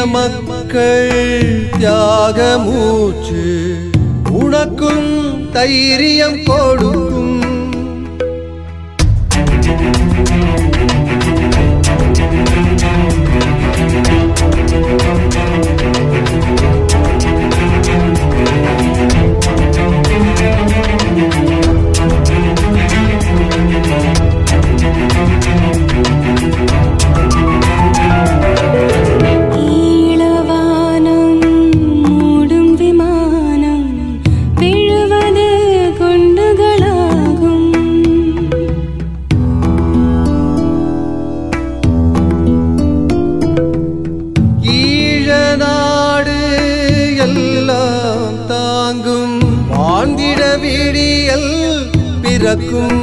மக்கள் தியாக மூச்சு உனக்கும் தைரியம் கொடுக்கும். வாழ்ந்திட விடியல் பிறக்கும்.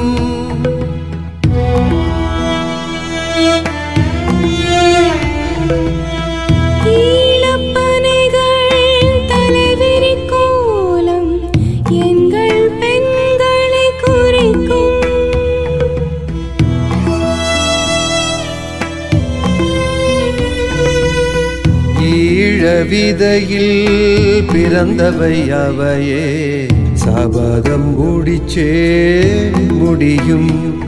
ஈழப்பனைகள் தலைவிரி கோலம் எங்கள் பெண்களை குறிக்கும். ஈழ விதையில் பிறந்தவை அவையே சபதம் முடிச்சே முடியும்.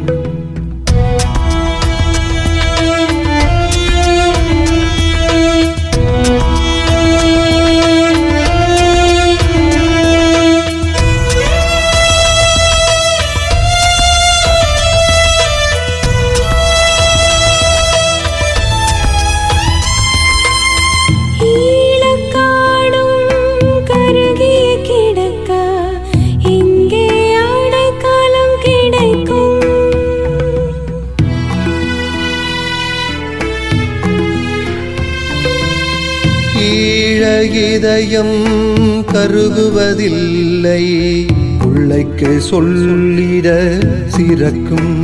இதயம் கருகுவதில்லை பிள்ளைக்கு சொல்லிட சிறக்கும்.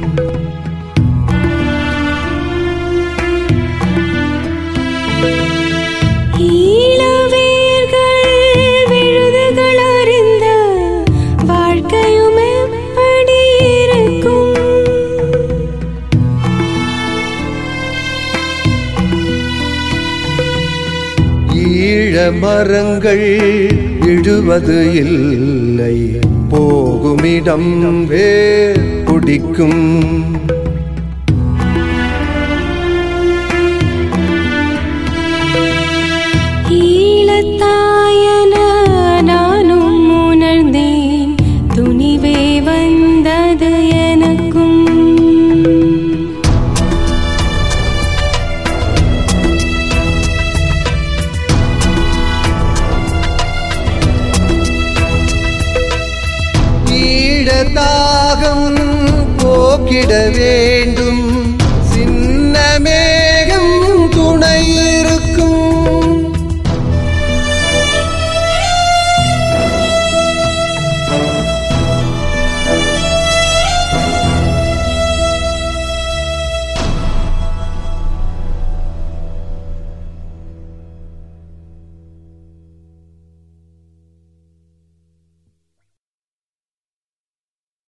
ஈழவேர்கள் விழுதுகள் அறிந்த வாழ்க்கையும் எப்படி இருக்கும். ஈழ மரங்கள் விடுவது இல்லை போகுமிடம் வேர் பிடிக்கும். ஈழத்தாயன நானும் உணர்ந்தேன் துணிவே வந்தது எனக்கும். தாகம் போக்கிட வேண்டும் சின்னமே